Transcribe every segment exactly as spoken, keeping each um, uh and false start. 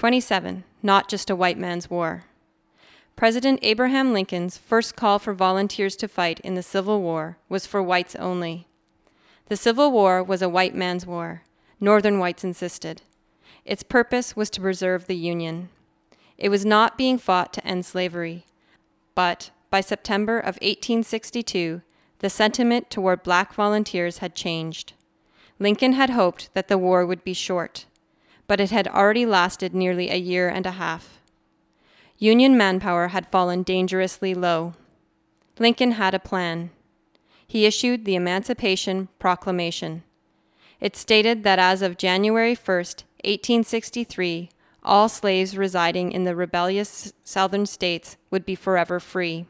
twenty-seven. Not just a white man's war. President Abraham Lincoln's first call for volunteers to fight in the Civil War was for whites only. The Civil War was a white man's war, Northern whites insisted. Its purpose was to preserve the Union. It was not being fought to end slavery, but by September of eighteen sixty-two, the sentiment toward black volunteers had changed. Lincoln had hoped that the war would be short, but it had already lasted nearly a year and a half. Union manpower had fallen dangerously low. Lincoln had a plan. He issued the Emancipation Proclamation. It stated that as of January first, eighteen sixty-three, all slaves residing in the rebellious Southern states would be forever free.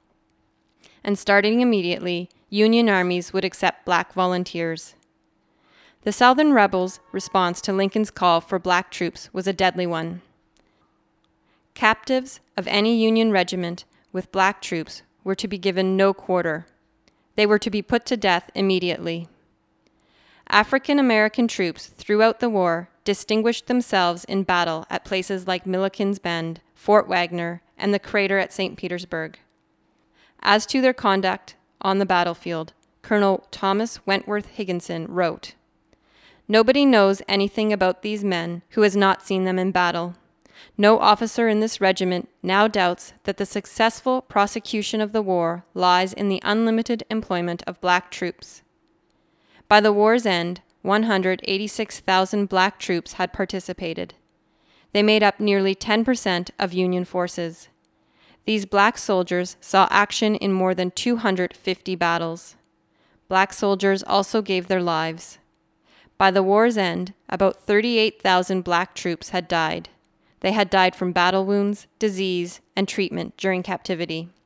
And starting immediately, Union armies would accept black volunteers. The Southern rebels' response to Lincoln's call for black troops was a deadly one. Captives of any Union regiment with black troops were to be given no quarter. They were to be put to death immediately. African American troops throughout the war distinguished themselves in battle at places like Milliken's Bend, Fort Wagner, and the crater at Saint Petersburg. As to their conduct on the battlefield, Colonel Thomas Wentworth Higginson wrote, "Nobody knows anything about these men who has not seen them in battle. No officer in this regiment now doubts that the successful prosecution of the war lies in the unlimited employment of black troops." By the war's end, one hundred eighty-six thousand black troops had participated. They made up nearly ten percent of Union forces. These black soldiers saw action in more than two hundred fifty battles. Black soldiers also gave their lives. By the war's end, about thirty-eight thousand black troops had died. They had died from battle wounds, disease, and treatment during captivity.